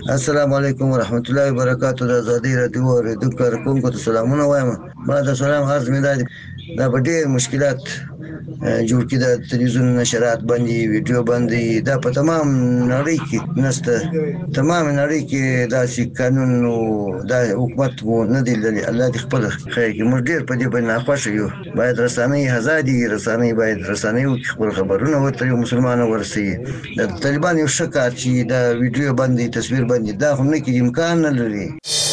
السلام علیکم ورحمت الله وبرکاتہ. د ازادي رادیو اوریدونکو کارکونکو ته سلامونه وایم. ما د سلام عرض مې دا په ډېر مشکلات جوړ کړي. د تلویزیون نشرات باندې ویډیو باندې دا په تمام نړۍ کې نسته. تمام نړۍ کې داسې قانون او دا حکومت مو نه دی لري. الله دې خپل خیر کې. موږ ډېر په دې باندې ناخوښه یو. باید رسنۍ آزادي رسنۍ باید رسنۍ خپل خبرونه ورته یو مسلمان ورسي. د طالبان یو شکایت چې دا ویډیو باندې تصویر باندې دا هم نه کې امکان نه لري.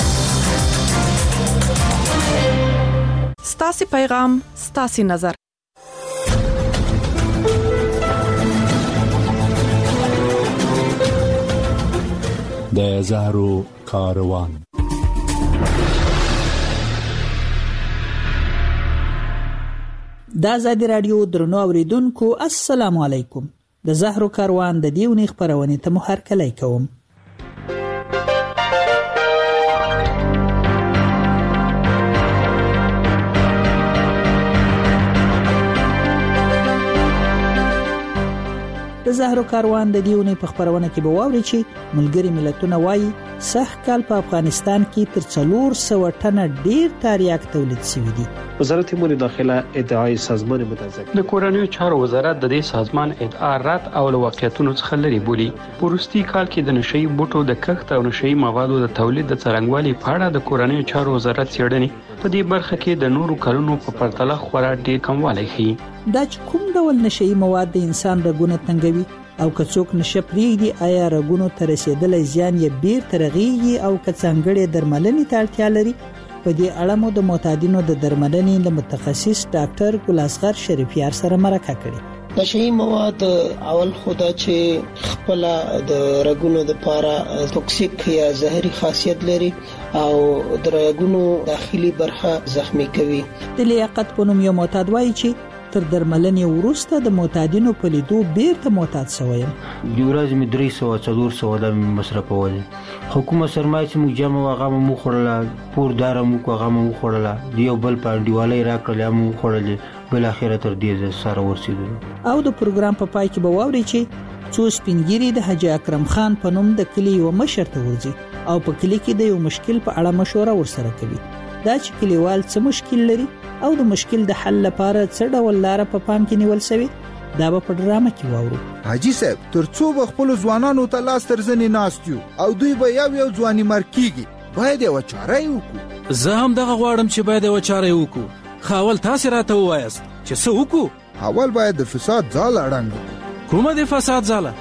ستاسي پیغام ستاسي نظر. د زهرو کاروان. د ازادي رادیو درنو اوریدونکو السلام علیکم. د زهرو کاروان د دیونی خبرونه ته مو هرکلی کوم. د زهرو کاروان د دیونی په خبرونه کې به واوري چې ملګری ملتونه وایي سخت کال په افغانستان کې تر 400 ټنه ډیر تریاک تولید شوی دی. وزارت امور داخله ادعای سازمان متحد د کورنیو چارو وزارت د دې سازمان ادعا رد او واقعیتونو څخه لري بولی. پروستي کال کې د نشئی بوټو د کښت او نشئی موادو د تولید د څرنګوالي په اړه د کورنیو چارو وزارت څېړنې په دې برخه کې د نورو کلونو په پرتله خورا ډیر کموالی ښيي. دا کوم ډول نشئی مواد د انسان رګونه تنګوي او کڅوک نشه پریږدي آیا رګونو ته رسیدلې زیان یې بیر ترغیږي او کڅنګړې درملنې ته اړتیا لري. په دې اړه مو د معتادینو د درملنې له متخصص ډاکټر ګلاسغر شریفیار سره مرکه کړې. نشئی مواد اول خدا چې خپل د رګونو د پاره توکسیک یا زهري خاصیت لري او د رګونو داخلي برخه زخمی کوي. د لیاقت په نوم یو معتاد وایي چې تر درملنې وروسته د معتادینو په لیدو بیرته معتاد شوم. د ورځې مې 300 د مصرفول. حکومت سرمایه چې موږ جمع واغه مو خورله پور دار مو کوغه مو خورله دیو بل پاندیواله راکړل مو خورله بل اخره تر دې سره ورسېدل. او د پروګرام په پای کې به واوري چې څو سپینګيري د حاجی اکرم خان په نوم د کلی یو مشر ته ورځي او په کلی کې د یو مشکل په اړه مشوره ورسره کوي. دا چې کلیوال څه مشکل لري او د مشکل د حل لپاره څه ډول لار په پام کې نیول شوی دا به په ډرامه کې واورو. حاجی صاحب ترڅو خپل ځوانانو ته لاس ترځنی ناستیو او دوی به یو ځواني مرکیږي باید یو چاره وکړو. زه هم دغه غواړم چې باید یو چاره وکړو. خاول تاسو راته وایاست چې څه وکړو. اول باید د فساد ځاله اړنګ. کومه د فساد ځاله؟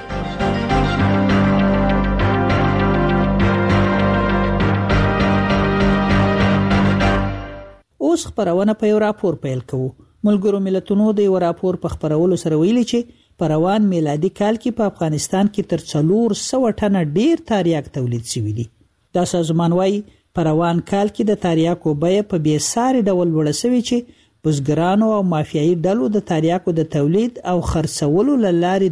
اوس خبرونه په یو راپور پیل کوو. ملګرو ملتونو د یو راپور په خبرولو سره ویلي چې په روان میلادي کال کې په افغانستان کې تر 400 ټنه ډیر تریاک تولید شوی دی. دا سازمان وايي په روان کال کې د تریاکو بیه په بې ساري ډول لوړه شوې چې بزګرانو او مافیایي ډلو د تریاکو د تولید او خرڅولو لارې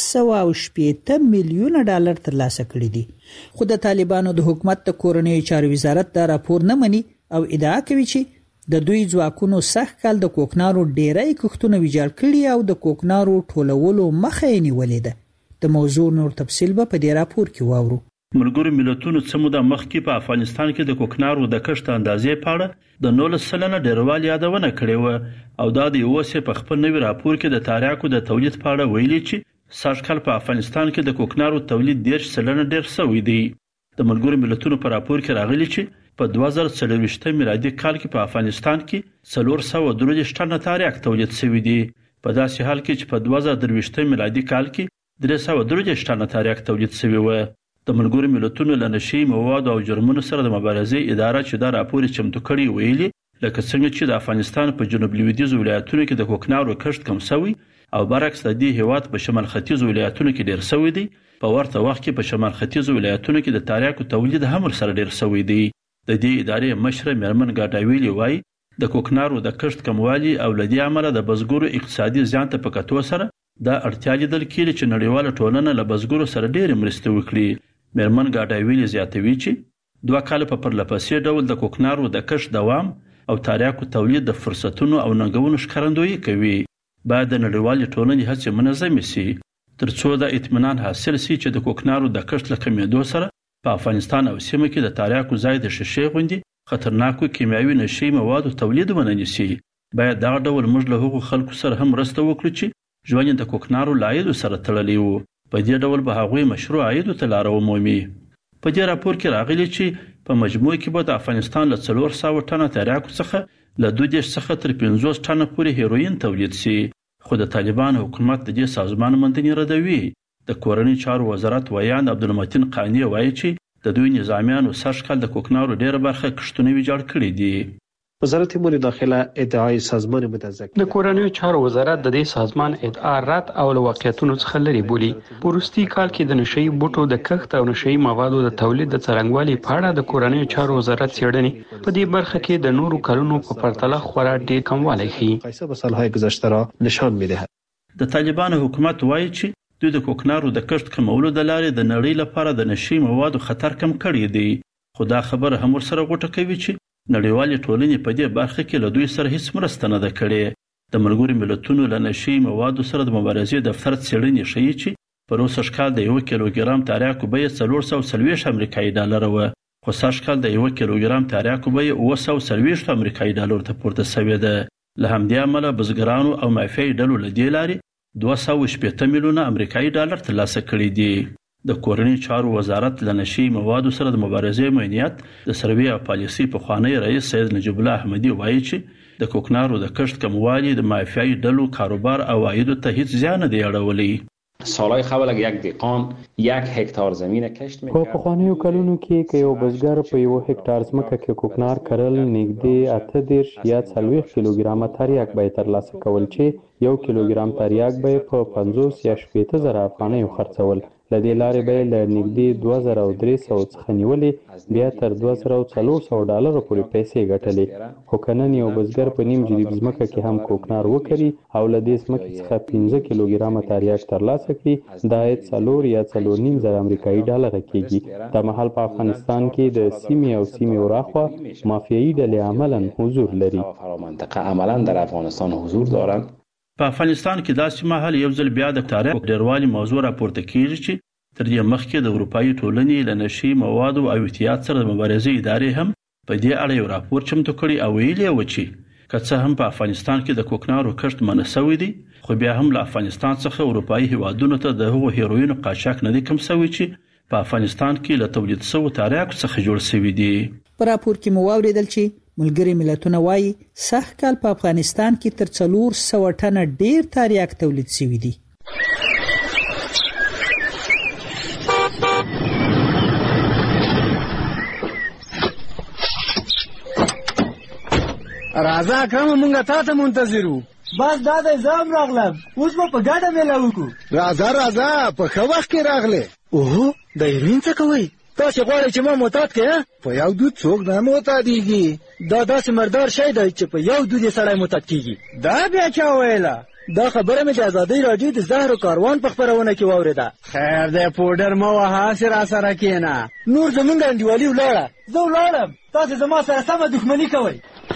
280 میلیون ډالر ترلاسه کړي دي. خو د طالبانو د حکومت د کورنیو چارو وزارت دا راپور نه مني او ادعا کوي چې د دوی ځواکونو سخت کال د کوکنارو ډیرای کښتونه ویجاړ کړي او د کوکنارو ټولولو مخه یې نیولې ده. د موضوع نور تفصیل به په دې راپور کې واورو. ملګرو ملتونو څه موده مخکې په افغانستان کې د کوکنارو د کښت اندازې په اړه د 19% ډیروالي یادونه کړې و او دا د اوسه په خپل نوي راپور کې د تریاکو د تولید په اړه ویلي چې سږ کال په افغانستان کې د کوکنارو تولید 10% ډیر شوی دی. د ملګرو ملتونو په راپور کې راغلي چې په 2023 میلادي کال کې په افغانستان کې 433 ټنه تریاک تولید شوی دی. په داسې حال کې چې په 2023 میلادي کال کې 333 ټنه تریاک تولید شوی و. د ملګرو ملتونو له نشئی مواد او جرمونو سره د مبارزې اداره چې دا راپور چمتو کړی ویلي لکه څنګه چې د افغانستان په جنوب لویدیځ ولایتونو کې د کوکنارو کښت کم شوی او برعکس د دې هیواد په شمال ختیځ ولایتونو کې ډیر شوی دی. په ورته وخت کې په شمال ختیځ ولایتونو کې د تریاکو تولید هم سره ډیر شوی دی. د دې ادارې مشر میرمن ګاډاویلی وایي د کوکنارو د کښت کموالی او لدی عمله د بزګرو اقتصادي زیان ته په کتو سره دا اړتیا لیدل کېږي چې نړیواله ټولنه له بزګرو سره ډېر مرسته وکړي. میرمن ګاډاویلی زیاتوي چې 2 کال په پرلپسې ډول د کوکنارو د کښت دوام او تریاکو تولید د فرصتونو او ننګونو ښکارندویي کوي. باید د نړیوالې ټولنې هڅې منظمې شي ترڅو د اطمینان حاصل شي چې د کوکنارو د کښت له کمېدو سره په افغانستان او سیمه کې د تریاکو ځای د شیشې غوندي خطرناکو کیمیاوي نشي موادو تولید وننسي. باید دا ډول موږ له هغو خلکو سره هم مرسته وکړو چې ژوند د کوکنارو لایدو سره تړلی وو. په دې ډول به هغوی مشروع عاید ته لار ومومي. په دې راپور کې راغلي چې په مجموع کې به د افغانستان له 400 ټنه تریاکو څخه له 2 څخه تر 50 ټنه پورې هیروین تولید شي. خو د طالبان حکومت د دې سازمان مندنی ردوي. د کورنۍ چارو وزارت ویان عبدالمتین قانی وایي چې د دوی نظامیانو سرشکل د کوکنارو ډیره برخه کښتونه ویجاړ کړي دي. وزارت امور داخله ادعای سازمان متذکر د کورنۍ چارو وزارت د دې سازمان ادعا رد او واقعیتونو څخه لري بولی. پروستي کال کې د نشئی بوټو د کښت او نشئی موادو د تولید د څرنګوالي په اړه د کورنۍ چارو وزارت څېړنې په دې برخه کې د نورو کلونو په پرتله خورا ډېر کموالی ښيي. قیصه به سالهای گذشته را نشان می‌دهد. د طالبان حکومت وایي چې دوی د کوکنارو د کښت کمولو د لارې د نړۍ لپاره د نشئی موادو خطر کم کړی دی. خو دا خبره هم ورسره غوټه کوي چې نړیوالې ټولنې په دې برخه کې له دوی سره هیڅ مرسته نه ده کړې. د ملګرو ملتونو له نشئی موادو سره د مبارزې دفتر څېړنې ښیي چې په روسش کال د 1 کیلوګرام تریاکو بیه 440 امریکایي ډالر وه، خو سږ کال د 1 کیلوګرام تریاکو بیه 840 امریکایي ډالر ته پورته شوې ده. له همدې امله بزګرانو او مافیایي ډلو له دې لارې 280 میلیونه امریکایي ډالر ترلاسه کړي دي. د کورنۍ چارو وزارت له نشئی موادو سره د مبارزې مؤنیت د سروي او پالیسي پخوانی رئیس سید نجیب الله احمدي وایي چې د کوکنارو د کښت کموالی د مافیایي ډلو کاروبار او عایدو ته هیڅ زیان نه دی اړولی. سالهای قبل اگه یک دهقان 1 هکتار زمین کشت میکرد، په پخوانیو کلونو کې که یو بزګر په 1 هکتار ځمکه کې کوکنار کرل نږدې 38 یا 40 کیلوګرامه تریاک به ترلاسه کول چې 1 کیلوګرام تریاک به په 50 یا 60 زره افغانیو خرڅول. لدې لارې به له نږدې 2300 څخه نیولې بیا تر 2400 ډالر پورې پیسې ګټلې. خو کنن یو بزګر په نیم جریب ځمکه کې هم کوکنار وکړي او له دې ځمکې څخه 15 کیلوګرامه تریاک ترلاسه کړي، دا عاید 4 یا 4.5 امریکایي ډالر کېږي. دا مهال په افغانستان کې د سیمې او سیمې وراخوا مافیایي ډلې عملاً حضور لري. منطقه عملاً در افغانستان حضور دارند. په افغانستان کې داسې مهال یو ځل بیا د تاریخ ډیروالي موضوع راپورته کیږي چې تر دې مخکې د اروپایي ټولنې له نشئی موادو او احتیاط سره د مبارزې ادارې هم په دې اړه یو راپور چمتو کړی او ویلي و چې که څه هم په افغانستان کې د کوکنارو کښت منع شوی دی، خو بیا هم له افغانستان څخه اروپایي هیوادونو ته د هغو هیروینو قاچاق نه دی کم شوی چې په افغانستان کې له تولید شوو تریاکو څخه جوړ شوي دي. په راپور کې مو واوریدل چې ملګري ملتونه وایي سږ کال په افغانستان کې تر 400 ټنه ډیر تریاک تولید شوی دی. راځه اکرم مونږه تا ته منتظرو. بس دا د زام راغلم، اوس به په ګډه میله وکړو. راځه په ښه وخت کې راغله. اوه د هیروین څه کوئ؟ تاسې غواړئ چې ما معتاد کړئ؟ په یو دود څوک نه معتادیږي. دا داسې مردار شی دی چې په یو دود یې سړی معتاد کیږي. دا بیا چا ویله؟ دا خبره مې د ازادۍ راډیو د زهرو کاروان په خپرونه کې واورېده. خیر دی پوډر مه وهه، هسې راسره کښېنه. نور زمونږ انډیوالي ولاړه. زه ولاړم، تاسې زما سره سمه دښمني کوئ.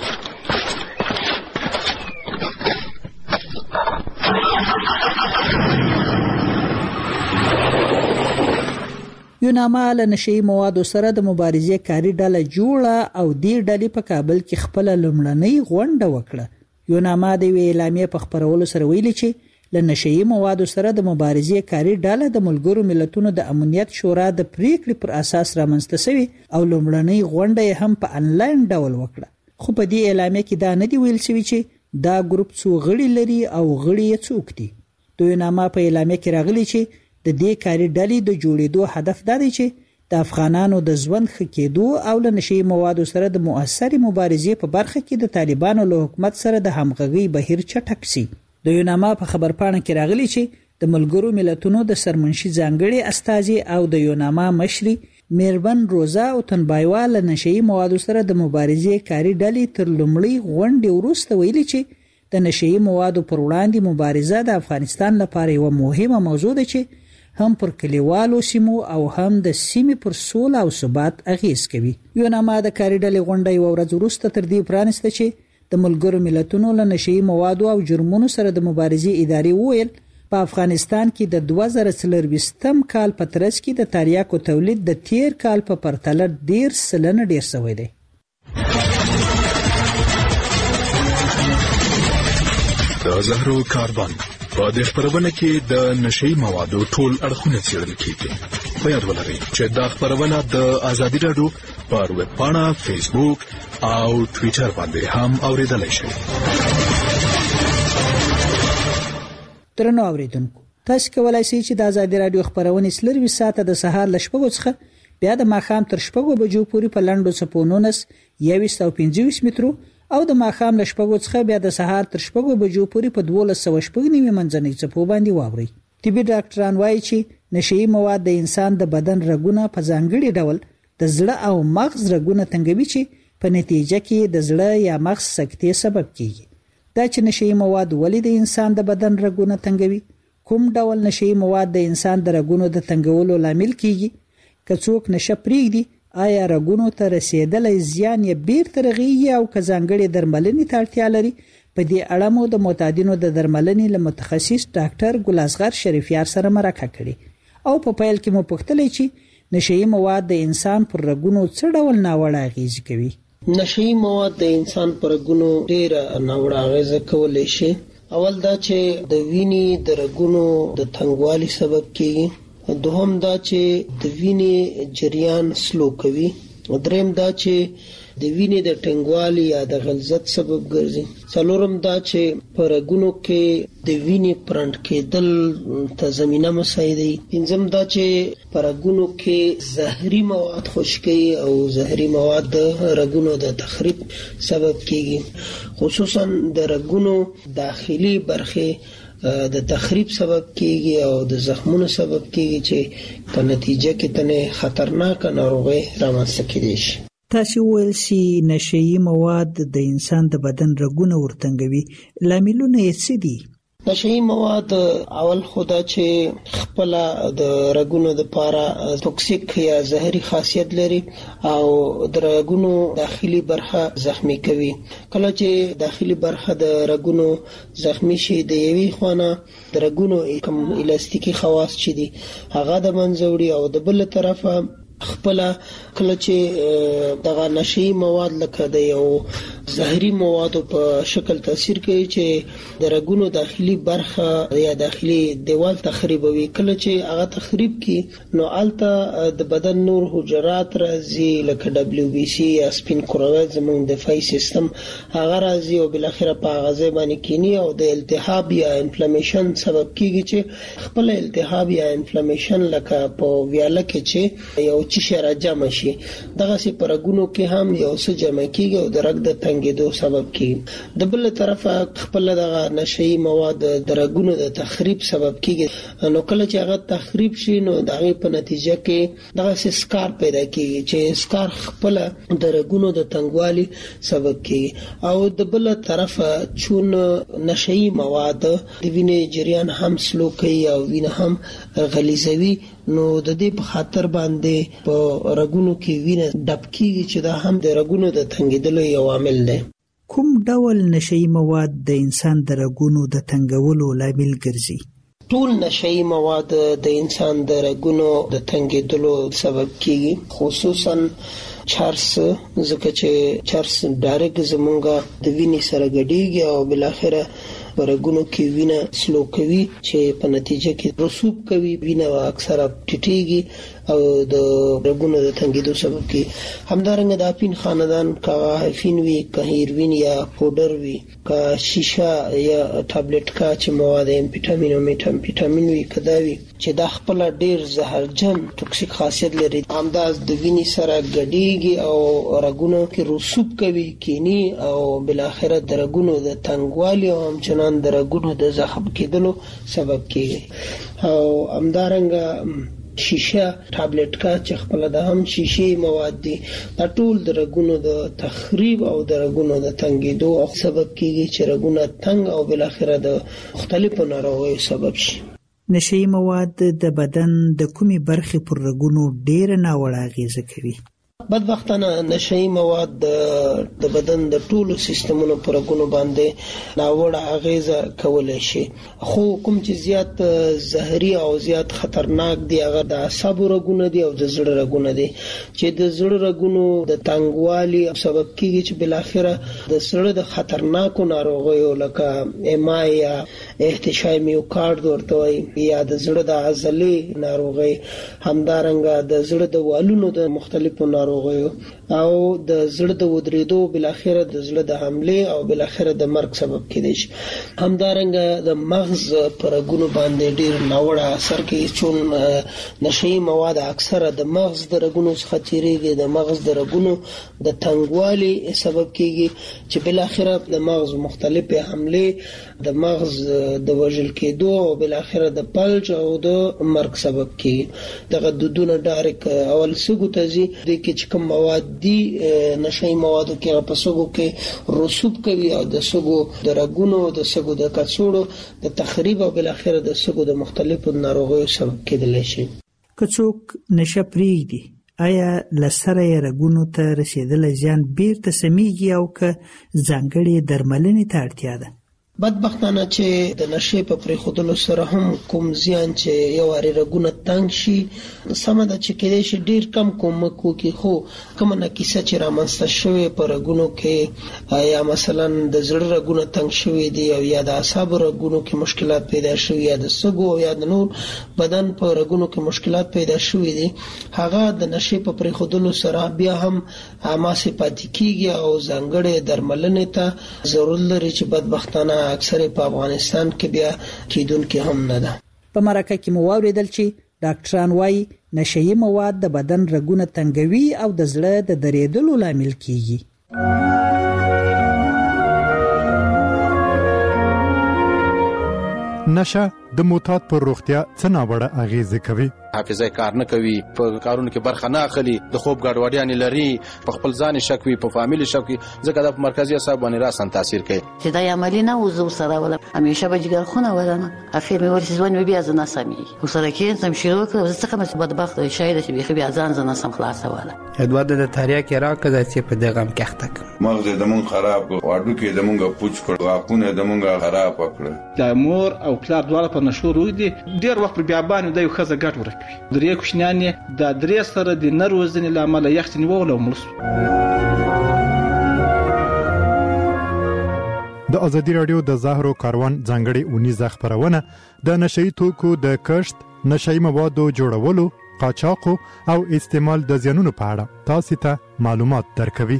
یوناما له نشئی موادو سره د مبارزې کاری ډله جوړه او دې ډلې په کابل کې خپل لومړنۍ غونډه وکړه. یوناما د اعلامیې په خبرولو سره ویلي چې له نشئی موادو سره د مبارزې کاری ډله د ملګرو ملتونو د امنیت شورا د پریکړې پر اساس رامنځته شوی او لومړنۍ غونډه هم په انلاین ډول وکړه. خو په دې اعلامیې کې دا نه دی ویل شوی چې دا ګروپ څو غړي لري او غړي یې څوک دي. د یوناما په اعلامیې کې راغلی چې د دې کاری ډلې د جوړېدو هدف دا دی چې د افغانانو د ژوند ښه کېدو او له نشئی موادو سره د مؤثرې مبارزې په برخه کې د طالبانو له حکومت سره د همغږۍ بهیر چټک شي. د یوناما په خبرپاڼه کې راغلی چې د ملګرو ملتونو د سرمنشي ځانګړي استازي او د یوناما مشري میربن روزا او تنبایوا له نشئی موادو سره د مبارزې کاری ډلې تر لومړۍ غونډې وروسته ویلي چې د نشئی موادو پر وړاندې مبارزه د افغانستان لپاره یو مهمه موضوع ده چې هم پر کلیوالو سیمو او هم د سیمې پر سوله او ثبات اغیز کوي. یوناما د کاری ډلې غونډه یو ورځ وروسته تر دې پرانسته چې د ملګرو ملتونو له نشئی موادو او جرمونو سره د مبارزې ادارې وویل په افغانستان کې د 2023م کال په ترڅ کې د تریاکو تولید د تیر کال په پرتله 10% ډیر شوی دی. د زهرو کاروان په دې خبرونه کې د نشئی موادو ټول اړخونه څېړل کیږي. په یاد ولرئ چې دا خبرونه د ازادي راډیو پر ویب پاڼه، فیسبوک او ټوئیټر باندې هم اوریدلای شئ. درنو اوریدونکو، تاسو کولای شئ چې د ازادي راډیو خبرونه سلروي ساعته د سهار ل 8:00 څخه بیا د ماښام تر 6:00 بجو پورې په لنډو چپونو 2125 مترو او د ماښام ل 8:00 څخه بیا د سهار تر 6:00 بجو پورې په 1290 منځنۍ چپو باندې واوري. طبي ډاکټران وایي چې نشئی مواد د انسان د بدن رګونه په ځانګړي ډول د زړه او مغز رګونه تنګوي چې په نتیجه کې د زړه یا مغز سکتې سبب کیږي. دا چې نشئی مواد ولې د انسان د بدن رګونه تنګوي، کوم ډول نشئی مواد د انسان د رګونو د تنګولو لامل کیږي، که څوک نشه پرېږدي آیا رګونو ته رسیدلای زیان یې بیرته رغیږي او که ځانګړي درملنې ته اړتیا لري. په دې اړه مو د معتادینو د درملنې له متخصص ډاکټر ګل اصغر شریفیار سره مرکه کړې او په پیل کې مو پوښتلې چې نشئی مواد د انسان پر رګونو څه ډول ناوړه اغیز کوي. نشئی مواد د انسان پر رګونو ډېر ناوړه اغیز کولای شي. اول دا چې د وینې د رګونو د تنګوالي سبب کیږي. دوهم دا چې د وینې جریان سلو کوي. دریم دا چې د وینې د ټنګوالي یا د غلظت سبب ګرځي. څلورم دا چې پر رګونو کې د وینې پرند کېدل ته زمينه مساعدوي. پنځم دا چې پر رګونو کې زهري مواد خشکي او زهري مواد د رګونو د تخریب سبب کیږي. خصوصا د رګونو داخلي برخه د تخریب سبب کیږي او د زخمونو سبب کیږي چې په نتیجه کې تنه خطرناک ناروغي رامنځته کیږي. تاسو ویل چې نشئی مواد د انسان د بدن رګونه ورتنګوي، لاملونه یې څه دي؟ نشئی مواد اول خدا چې خپل د رګونو د پاره توکسیک یا زهري خاصیت لري او د رګونو داخلي برخه زخمی کوي. کله چې داخلي برخه د رګونو زخمی شي د یوې خونه د رګونو کوم الاستیکي خواص چي دي هغه د منځوړي او د بل طرفه خپل کله چې دغه نشئی مواد لکه د یو زهري موادو په شکل تاثیر کوي چې د رګونو داخلي برخه یا داخلي دیوال تخریبوي. کله چې هغه تخریب کی نو الته د بدن نور حجرات راځي لکه WBC یا سپین کرویات زموږ دفاعي سیستم هغه راځي او بل اخر په غذا باندې کینی او د التهاب یا انفلامیشن سبب کیږي چې خپل التهاب یا انفلامیشن لکه په ویاله کې چې یو چې راجم شي دغه سي پرګونو کې هم یو څه جمع کیږي او د رګ د تنګېدو سبب کیږي. د بل طرفه خپل دغه نشئی مواد د رګونو د تخریب سبب کیږي. نو کله چې هغه تخریب شي نو دغه په نتیجه کې دغه سکار پیدا کیږي چې سکار خپل د رګونو د تنګوالي سبب کیږي. او د بل طرفه چون نشئی مواد د وینې جریان هم سلو کوي او وینه هم غلیظوي نو د دې په خاطر باندې په رګونو کې وینه ډب کیږي چې دا هم د رګونو د تنګېدلو یو عامل دی. کوم ډول نشئی مواد د انسان د رګونو د تنګولو لامل ګرځي؟ ټول نشئی مواد د انسان د رګونو د تنګېدلو سبب کیږي، خصوصا چرس، ځکه چې چرس ډایرکټ زمونږه د وینې سره ګډیږي او بل اخره رګونو کې وینه سلو کوي چې په نتیجه کې رسوب کوي، وینه اکثره ټیټیږي او د رګونو د تنګېدو سبب کیږي. همدارنګه د اپین خاندان کا هفین وی، کا هیروین یا پودر وی، کا شیشه یا ټابلیټ کا چې مواد امفیټامین او میټامفیټامین وی کدا وی چې د خپل ډیر زهرجن ټوکسیک خاصیت لري، همداز د وینې سره ګډیږي او رګونو کې رسوب کوي کینی او بل اخره د رګونو د تنګوالي او همچنان د رګونو د زخم کېدلو سبب کیږي. او همدارنګه شیشه ټابلیټ کا چې خپل د هم شیشې مواد دي دا ټول د رګونو د تخریب او د رګونو د تنګېدو سبب کیږي چې رګونه تنګ او بل اخره د مختلفو ناروغیو سبب شي. نشئی مواد د بدن د کومې برخې پر رګونو ډېر ناوړه اغیزه کوي؟ بدبختانه نشئی مواد د بدن د ټولو سیستمونو پر غونو باندې ناوړه اغیزه کولای شي، خو کوم چې زیات زهري او زیات خطرناک دي هغه د اعصاب رګونه دي او د زړه رګونه دي، چې د زړه رګونو د تنګوالي سبب کیږي چې بل اخره د زړه د خطرناکو ناروغیو لکه ایما یا احتشای میوکارد ورته وایي یا د زړه د عضلې ناروغي، همدارنګه د زړه د والونو د مختلفو ناروغیو او د زړه د ودریدو بل اخره د زړه د حمله او بل اخره د مرګ سبب کیدی شي. همدارنګه د مغز پر رګونو باندې ډیر ناوړه اثر کوي، چون نشئی مواد اکثره د مغز د رګونو څخه تیریږي، د مغز د رګونو د تنګوالي سبب کیږي چې بل اخره د مغز مختلفه حمله د مغز د وژل کېدو او بل اخره د فلج او د مرګ سبب کیږي. دغه دودونه ډایرک اول سګو تزي د کې چې کوم مواد دي نشئی موادو کې په سګو کې رسوب کوي او د سګو د رګونو د سګو د کڅوړو د تخریب او بل اخره د سګو د مختلفو ناروغیو سبب کېدلی شي. که څوک نشه پرېږدي آیا لسره یې رګونو ته رسیدل زیان بیرته سمیږي او که ځانګړې درملنې ته اړتیا ده؟ بدبختانه چې د نشې په پرېښودلو سره هم کوم زیان چې یو وارې رګونه تنګ شي سمه ده چې کېدای شي ډېر کم کومک وکړي، خو کومه ناکیسه چې رامنځته شوې په رګونو کې یا مثلا د زړه رګونه تنګ شوي دي او یا د اعصابو رګونو کې مشکلات پیدا شوي یا د سږو او یا د نور بدن په رګونو کې مشکلات پیدا شوي دي، هغه د نشې په پرېښودلو سره بیا هم هماسې پاتې کېږي او ځانګړې درملنې ته ضرورت لري چې بدبختانه اکثر په افغانستان کې بیا کېدونکې هم نه ده. په مرکه کې مو واوریدل چې ډاکټران وايي نشئی مواد د بدن رګونه تنګوي او د زړه د درېدلو لامل کیږي. نشه د معتاد پر روغتیا څه ناوړه اغیزه کوي؟ حافظه کار نه کوي، په کارونو کې برخه نه اخلي، د خوب ګډوډیاں لري، په خپل ځان شک وي، په فامیلی شک وي، ځکه د مرکزی اعصاب باندې راسن تاثیر کوي. چې دا عملی نه وزو سره ولا همیشه به جګر خونه ولنه اخر مې ورسې ځوان بیا ځنه سمي او سره کې سم شروع کړ زه څنګه مې بدبخت شاید چې بیا بیا ځان ځنه سم خلاص ولا ادوار د تاریا کې راکړه چې په دغه مکختک مغز د مون خراب واډو کې د مونږه پوچ کړ واقونه د مونږه خراب کړ. د مور او پلار دواړه په نشو روي دي ډیر وخت پر بیابان د یو خزه ګټ ورکوي، درې کوشنیان د درې سره د نروزنې لامل یخت نیول او ملس. د ازادي رادیو د زهرو کاروان ځانګړي اونیزه خبرونه د نشئی توکو د کښت، نشئی موادو جوړولو، قاچاق او استعمال د زیانونو په اړه تاسو ته معلومات درکوي.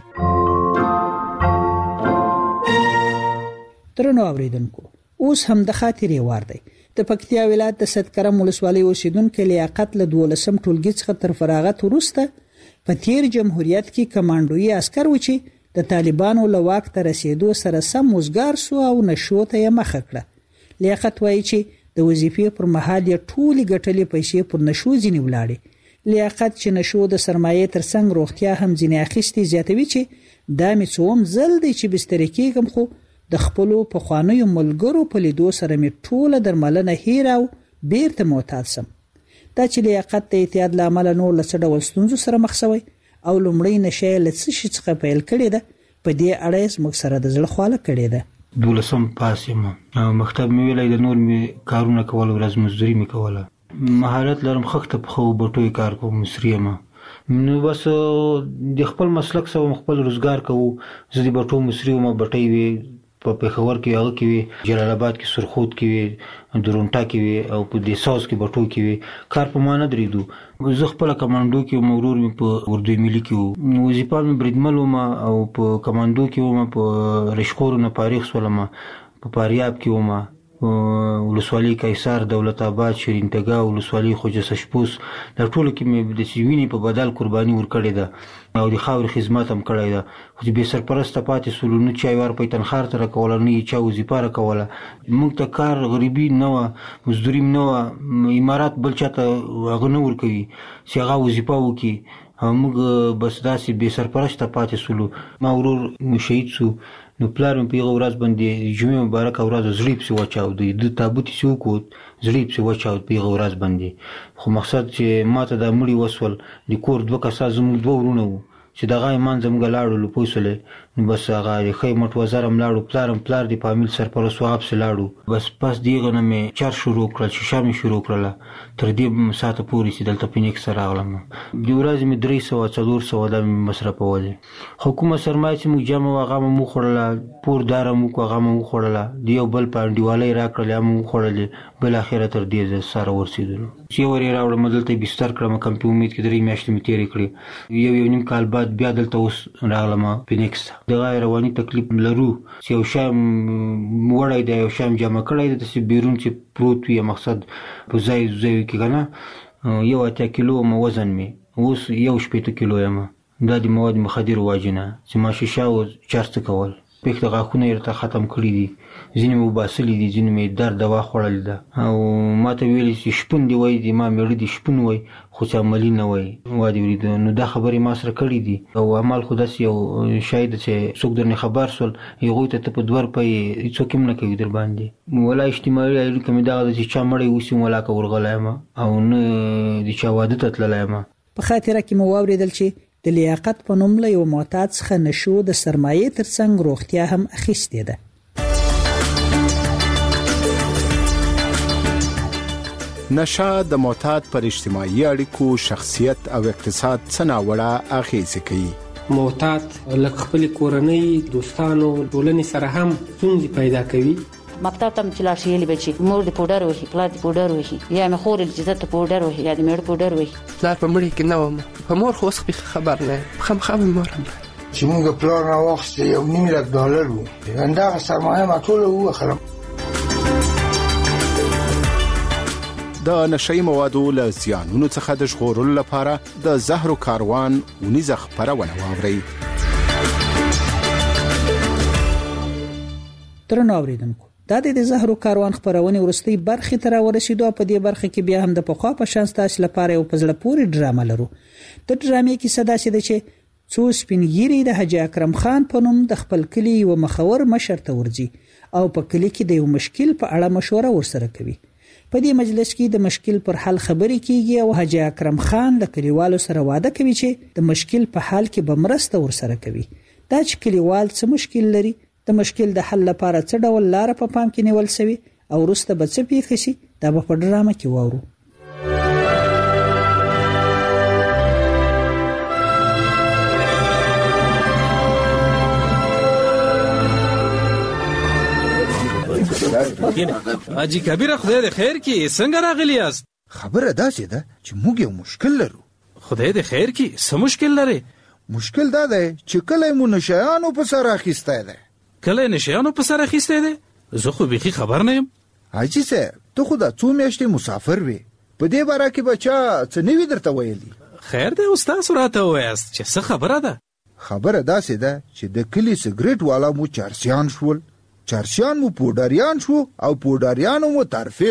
درنو اوریدونکو، اوس هم د خاطرې وار دی. د پکتیا ولایت د صدکرم ولسوالۍ اوسیدونکو لیاقت له 12 ټولګي څخه تر فراغت وروسته په تیر جمهوریت کې کمانډوي عسكر و چې د طالبانو له واک ته رسیدو سره سم وزګار سو او نشو ته مخ کړه. لیاقت وایي چې د وظیفې پر مهال یې ټولې ګټلې پیسې پر نشو ځینې ولاړې. لیاقت چې نشو د سرمایې ترڅنګ روغتیا هم ځینې اخیستې زیاتوي چې دا مې څوم ځل دی چې بستر کېږم، خو د خپلو پخوانیو ملګرو په لیدو سره مې ټوله درملنه هیر او بیرته معتاد سم. دا چې لیاقت د اعتیاد له امله نور له څه ډول ستونزو سره مخ شوی او لومړی نشه له څه شي څخه پیل کړې ده، په دې اړه یې زموږ سره د زړه خواله کړې ده. 12 پاس یم، مکتب مې ویلی د نور مې کارونه کول، ورځ مزدوري مې کوله، مهارت لرم، خښته په خو بټوي کار کوم، مصری یم. نو بس د خپل مسلک سره خپل روزګار کوو. زه د بټو مصری وم، بټۍ وي په پېښور کې، هغه کې وي جلال آباد کې، سرخود کې وي، درونټا کې وي او په دیساس کې بټو کې وي. کار په ما نه درېدو. زه خپله کمانډو کې مرور مې په اردو ملي کې وو، وظیفه مې بریدمل وم او په کمانډو کې وم، په رشخورو نه فارغ شولم، په فاریاب کې وم، ولسوالۍ قیصر، دولت آباد، شیرین تګا، ولسوالۍ خوجه سشپوس، دا ټولو کې مې د وینې په بدل قرباني ورکړې ده او د خاورې خدمت هم کړی ده. خو چې بې سرپرسته پاتې سولو، نه چا یې ورپی تنخوار ته راکوله، نه یې چا وظیفه راکوله. موږ ته کار غریبي نه وه، مزدوري نه وه، امارات بل چا ته هغه نه ورکوي چې هغه وظیفه وکړي او موږ بس داسې بې سرپرسته پاتې سولو. ما ورور شهید سو، نو پلار مې په هغه ورځ باندې جمعې مبارکه ورځ زړې پسې واچاودی، د تابوت یې وکوت، زړې پسې واچاود په هغه ورځ باندې. خو مقصد چې ما ته دا مړي وسول، د کور 2 کسه زموږ 2 ورونه وو چې دغه ایمان زموږ لاړو لپوسله نو بس هغه خې مټ وزرم لاړو پلار دی فامیل سرپرست واپس لاړو بس پس دیغه نه مې چار شروع کړل چې شامي شروع کړل تر دې ساعت پورې چې دلته پینیکس راغلم د ورځې مې 300 د مصرفول حکومت سرمایه چې موږ جمع واغه مو خورله پور دار مو کوغه مو خورله دیو بل پانډیوالي راکړل مو خورلې بل اخره تر دې سره ورسېدل چې ورې راوړم دلته بستر کړم کم په امید کې 3 میاشتې مې تیرې کړې یو نیم کال بعد بیا دلته اوس راغلم پینیکس د غیر رواني تکلیف لرو چې یو شام وړای دی یو شام جمع کړی د بیرون چې پروت وي مقصد په ځای کې کنه یو 8 کیلو مو وزن می اوس یو 8 کیلو یم دا د مواد مخدر واجنه چې ما شیشه او چارڅ کول پکې غاخونه یې ته ختم کړی دي ځینې مو باسلې دي ځینې مې درد دوا خوړل ده او ما ته ویلي چې شپون دی وای دي ما مېړه دي شپون وای خو چې عملي نه وای وادي ورید نو دا خبرې ما سره کړې دي او عمل خو داسې یو شاید چې څوک درنه خبر سول هغوی ته په 2 روپۍ څوک هم نه کوي در باندې ولا اجتماعي اړیکه مې دغه چې چا مړی اوسې ولا که ورغلایم او نه د چا واده ته تللایم په خاطره کې مو واورېدل چې د لیاقت په نوم له یو معتاد څخه نشو د سرمایې ترڅنګ روغتیا هم اخیستې ده. نشه د معتاد پر اجتماعي اړیکو شخصیت او اقتصاد څه ناوړه اغیزه کوي. معتاد لکه خپل کورنۍ دوستانو ټولنې سره هم ستونزې پیدا کوي. مکتب تم چې لاړ شي لبچي مور د پودر وهي پلار د پودر وهي یا مې خور چې زته پودر وهي یا د مېړه پودر وهي پلار په مړي کې نه وم په مور خو څه خبر نه خام مور چې موږ پلار نه وخت یو $1,000,000 وو انده سرمایه ما ټول واخلم. د نشئی موادو له زیانونو څخه د ژغورلو لپاره د زهرو کاروان ونیزه خپرونه واورئ. درنو اوریدونکو دا د زهرو کاروان خبرونه ورستي برخه تر ورسېدو په دې برخه کې بیا هم د پخوا په شان تاسو لپاره یو پزله پوری ډرامه لرو. د ډرامې کې صدا سي د چې څو سپینګيري د حاجی اکرم خان په نوم د خپل کلی و مخور مشر ته ورځي او په کلی کې د یو مشکل په اړه مشوره ورسره کوي. په دې مجلس کې د مشکل پر حل خبرې کیږي او حاجی اکرم خان د کلیوالو سره وعده کوي چې د مشکل په حل کې به مرسته ورسره کوي. دا چې کلیوال څه مشکل لري د مشکل د حل لپاره څه ډول لار په پام کې نیول شوی او وروسته به څه پیښ شي دا په ډرامه کې وورو. اجي کبیره خدای دې خیر کړي څنګه راغلی یاست؟ خبره داسې ده چې موږ یو مشکل لرو. خدای دې خیر کړي څه مشکل لري؟ مشکل دا دی چې کله مو نشایانو په سر اخیسته ده. کله نشایانو په سر اخیسته ده؟ زه خو بيخي خبر نه یم. حاجی صاحب ته خو دا څو میاشتې مسافر وې په دې باره کې بچا څه نوي درته ویلي؟ خیر دی استاد راته وایاست چې څه خبره ده؟ خبره داسې ده چې د کلی سګریټ والا مو چارسیان شول، چارسیان مو پوډاریان شو او پوډاریانو مو ترفیع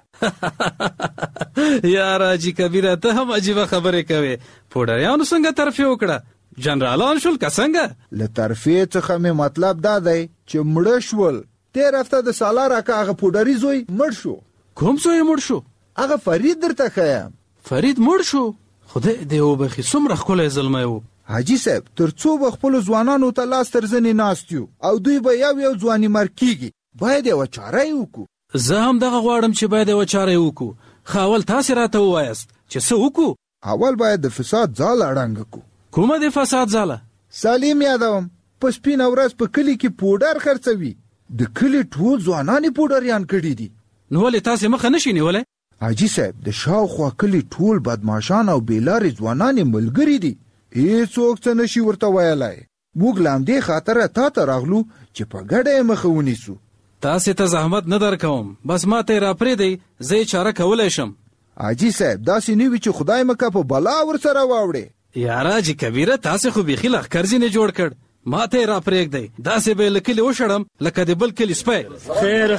وکړه. یار اجي کبیره ته هم عجیب خبره کوي. پوډاریانو څنګه ترفیع وکړه؟ جنرالان شول که څنګه؟ له ترفیع څخه مې مطلب دا دی چې مړه شول. تیر هفته د سالار اکا هغه پوډاري زوی مړ شو. کوم زوی مړ شو؟ هغه فرید درته ښیم. فرید مړ شو؟ خدای دې وبخي څومره ښکلی زلمی و. حاجی صاحب تر څو به خپلو ځوانانو ته لاس تر زنې ناست یو او دوی به یو ځواني مرګ کیږي. باید یوه چاره یې وکړو. زه هم دغه غواړم چې باید یوه چاره یې وکړو. خو اول تاسې راته ووایاست چې څه وکړو؟ اول باید د فساد ځاله ړنګه کړو. کومه د فساد ځاله؟ سالم یادوم په سپینه ورځ په کلي کې پوډر خرڅوي. د کلي ټول ځوانان پوډریان کړي دي. نو ولې تاسې مخه نشئ نیولی؟ حاجي صاحب د شاوخوا کلي ټول بدماشان او بېلارې ځوانان ملګري دي. هیڅوک څه نشي ورته ویلی. موږ له همدې خاطره تا ته راغلو چې په ګډه یې مخه ونیسو. تاسې ته زحمت نه درکوم، بس ما ته یې راپرېږدئ، زه یې چاره کولی شم. حاجي صاحب داسې نه وي چې خدای مکه په بلا ورسره واوړې. یاره حاجي کبیره تاسې خو بیخي لښکر ځینې جوړ کړ. ما ته یې راپرېږدئ، داسې به یې له کلي وشړم لکه د بل کلي سپی. خیر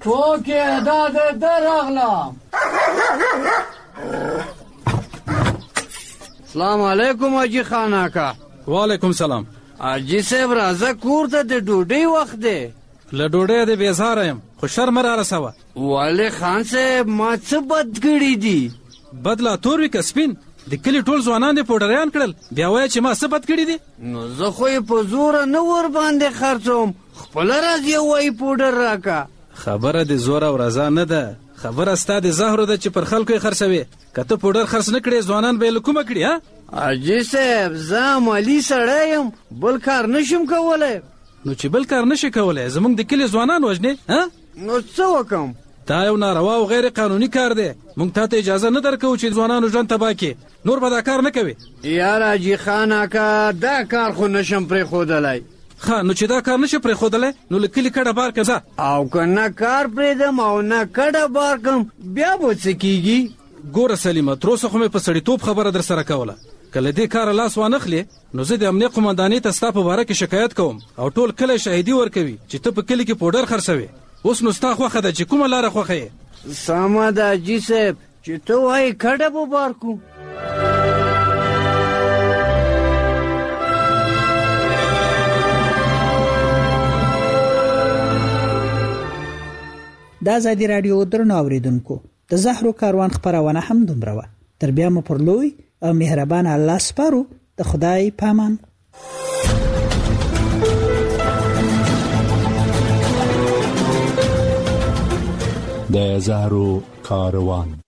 ټوکې دا د راغلم. سلام علیکم حاجی خان آقا. وعلیکم سلام. حاجی صاحب راځه کور ته د ډوډۍ وخت دی. له ډوډۍ دې بیزاره یم خو شر مه رارسوه. والي خان صاحب ما څه بد کړي دي؟ بد لا تور وي که سپین؟ د کلي ټول ځوانان دې پوډریان کړل، بیا وایه چې ما څه بد کړي دي؟ نو زه خو یې په زوره نه ور باندې خرڅوم، خپله راځي وایي پوډر راکه. خبره د زور او رضا نه ده، خبره ستا د زهرو ده چې پر خلکو یې خرڅوې. که ته پوډر خرڅ نه کړې ځوانان به یې له کومه کړي؟ ها حاجي صاحب زه عملي سړی یم، بل کار نشم کولی. نو چې بل کار نشي کولی زموږ د کلي ځوانان وژنې؟ نو څه وکم؟ دا یو ناروا او غیر قانوني کار دی. موږ تا ته اجازه نه درکوو چې ځوانانو ژوند تباه کړي. نور به دا کار نه کوي. یار حاجي خان آقا دا کار خو نشم پرېښودلی. ښه نو چې دا کار نشي پرېښودلی نو له کلي کډه بار کړه. او که نه کار پرېږدم او نه کډه بار کړم بیا به څه کېږي؟ ګوره سلیمه تر اوسه خو مې په سړیتوب خبره در سره کوله. که له دې کاره لاس وانخلې نو زه د امنیه قمندانۍ ته ستا په باره کې شکایت کوم او ټول کلی شاهدي ورکوي چې ته په کلي کې پوډر خرڅوې. اوس نو ستا خوښه ده چې کومه لاره خوښه یې؟ سمه ده حاجي صاحب چې ته وایې کډه به بار کړو. د ازادي راډیو درنو اوریدونکو د زهرو کاروان خپرونه هم دومره وه. تر بیا مو پر لوی او مهربان الله سپارو. د خدای پامان. د زهرو کاروان